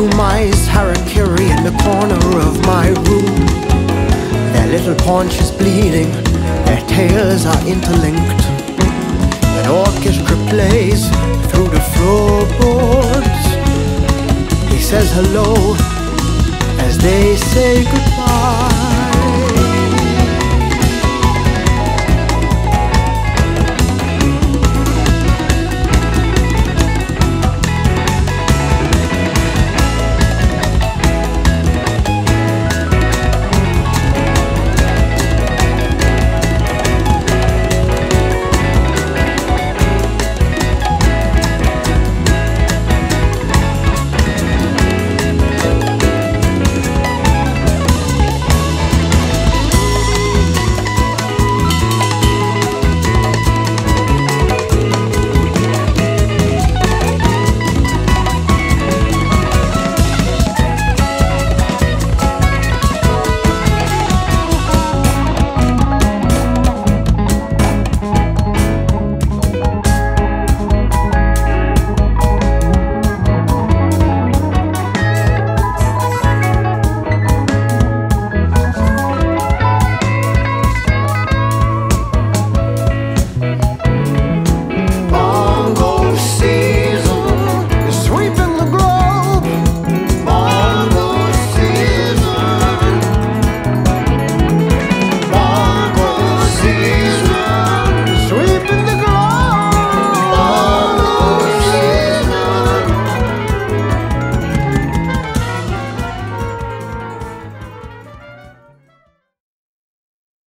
two mice harakiri in the corner of my room. Their little paunches bleeding, their tails are interlinked. An orchestra plays through the floorboards. He says hello as they say goodbye.